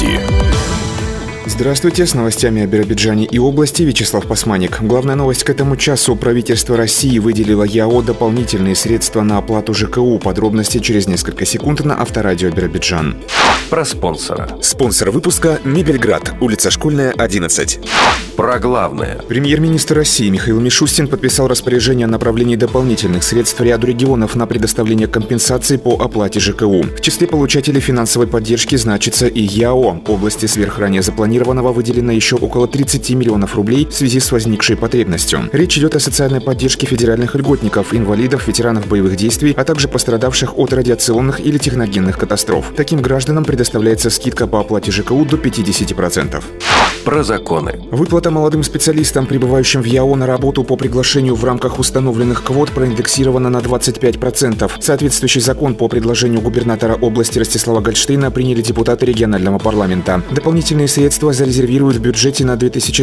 новости. Здравствуйте, с новостями о Биробиджане и области Вячеслав Пасманик. Главная новость к этому часу. Правительство России выделило ЯО дополнительные средства на оплату ЖКУ. Подробности через несколько секунд на Авторадио Биробиджан. Про спонсора. Спонсор выпуска «Мебельград», улица Школьная, 11. Про главное. Премьер-министр России Михаил Мишустин подписал распоряжение о направлении дополнительных средств ряду регионов на предоставление компенсаций по оплате ЖКУ. В числе получателей финансовой поддержки значится и ЯО. Области сверхранее запланированного выделено еще около 30 миллионов рублей в связи с возникшей потребностью. Речь идет о социальной поддержке федеральных льготников, инвалидов, ветеранов боевых действий, а также пострадавших от радиационных или техногенных катастроф. Таким гражданам предоставляется скидка по оплате ЖКУ до 50%. Про законы. Выплата молодым специалистам, прибывающим в ЯО на работу по приглашению в рамках установленных квот, проиндексирована на 25%. Соответствующий закон по предложению губернатора области Ростислава Гольштейна приняли депутаты регионального парламента. Дополнительные средства зарезервируют в бюджете на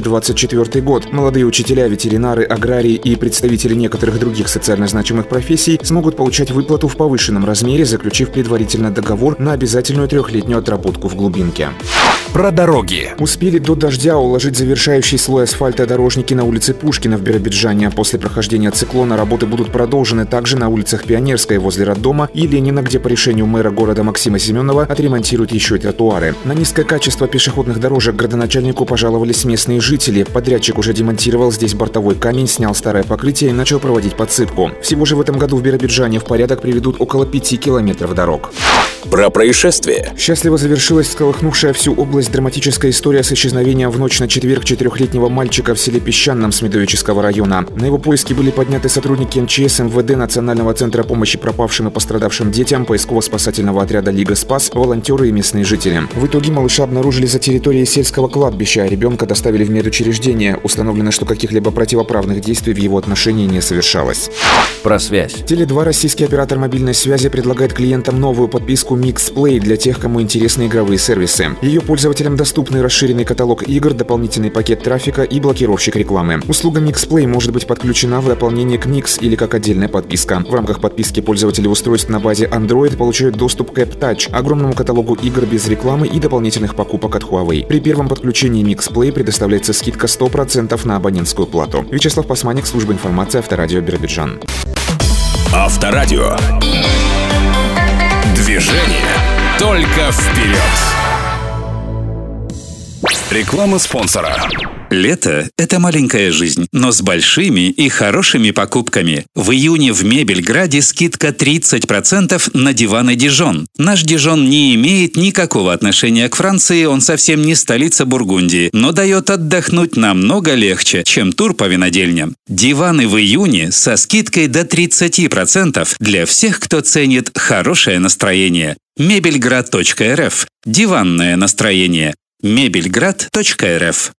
2024 год. Молодые учителя, ветеринары, аграрии и представители некоторых других социально значимых профессий смогут получать выплату в повышенном размере, заключив предварительно договор на обязательную 3-летнюю отработку в глубинке. Про дороги. Успели до дождя уложить завершающий слой асфальта дорожники на улице Пушкина в Биробиджане. После прохождения циклона работы будут продолжены также на улицах Пионерской возле роддома и Ленина, где по решению мэра города Максима Семенова отремонтируют еще и тротуары. На низкое качество пешеходных дорожек градоначальнику пожаловались местные жители. Подрядчик уже демонтировал здесь бортовой камень, снял старое покрытие и начал проводить подсыпку. Всего же в этом году в Биробиджане в порядок приведут около 5 километров дорог. Про происшествие. Счастливо завершилась всколыхнувшая всю область драматическая история с исчезновением в ночь на четверг 4-летнего мальчика в селе Песчаном Смедовического района. На его поиски были подняты сотрудники МЧС, МВД, Национального центра помощи пропавшим и пострадавшим детям, поисково-спасательного отряда «Лига Спас», волонтеры и местные жители. В итоге малыша обнаружили за территорией сельского кладбища, а ребенка доставили в медучреждение. Установлено, что каких-либо противоправных действий в его отношении не совершалось. Про связь. Теле2, российский оператор мобильной связи, предлагает клиентам новую подписку MixPlay для тех, кому интересны игровые сервисы. Ее пользователям доступны расширенный каталог игр, дополнительный пакет трафика и блокировщик рекламы. Услуга MixPlay может быть подключена в дополнение к Mix или как отдельная подписка. В рамках подписки пользователи устройств на базе Android получают доступ к AppTouch, огромному каталогу игр без рекламы и дополнительных покупок от Huawei. При первом подключении MixPlay предоставляется скидка 100% на абонентскую плату. Вячеслав Пасманик, служба информации Авторадио Биробиджан. Авторадио. Движение только вперед. Реклама спонсора. Лето – это маленькая жизнь, но с большими и хорошими покупками. В июне в Мебельграде скидка 30% на диваны Дижон. Наш Дижон не имеет никакого отношения к Франции, он совсем не столица Бургундии, но дает отдохнуть намного легче, чем тур по винодельням. Диваны в июне со скидкой до 30% для всех, кто ценит хорошее настроение. Мебельград.рф. Диванное настроение. Мебельград.рф.